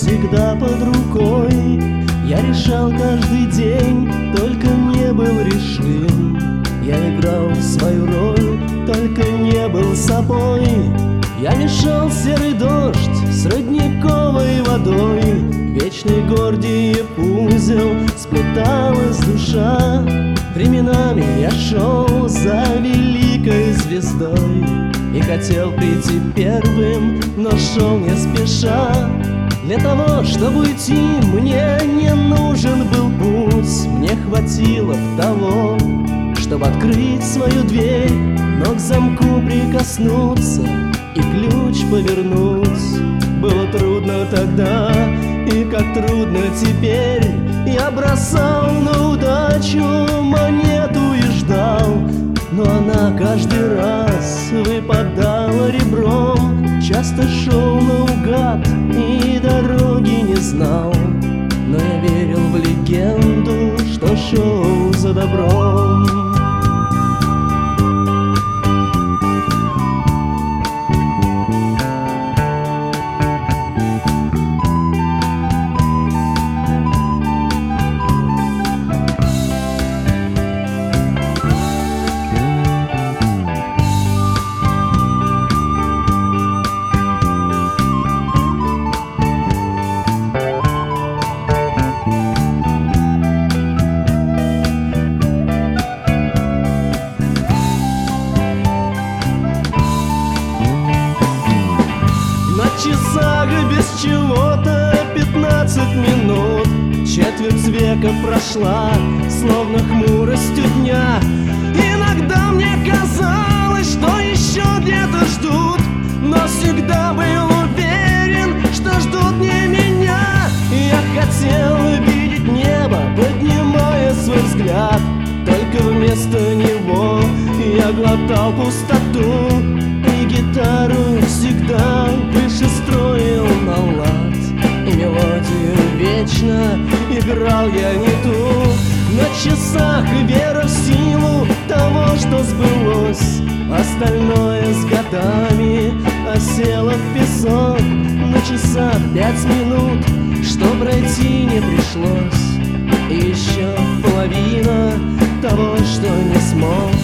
всегда под рукой. Я решал каждый день, только не был решим. Я играл свою роль, только не был собой. Я мешал серый дождь с родниковой водой. Вечный гордиев узел сплеталась душа. Временами я шел за великой звездой и хотел прийти первым, но шел не спеша. Для того, чтобы уйти, мне не нужен был путь. Мне хватило того, чтобы открыть свою дверь, но к замку прикоснуться и ключ повернуть. Было трудно тогда, и как трудно теперь. Я бросал на удачу монету и ждал, но она каждый раз выпадала ребром. Часто шел наугад и дороги не знал, но я верил в легенду, что шел за добром. На часах без чего-то 15 минут. Четверть века прошла, словно хмуростью дня. Иногда мне казалось, что еще где-то ждут, но всегда был уверен, что ждут не меня. Я хотел видеть небо, поднимая свой взгляд, только вместо него я глотал пустоту. И гитару всегда выше строил на лад, и мелодию вечно играл я не ту. На часах вера в силу того, что сбылось, остальное с годами осело в песок. На часах 5 минут, что пройти не пришлось, и еще половина того, что не смог.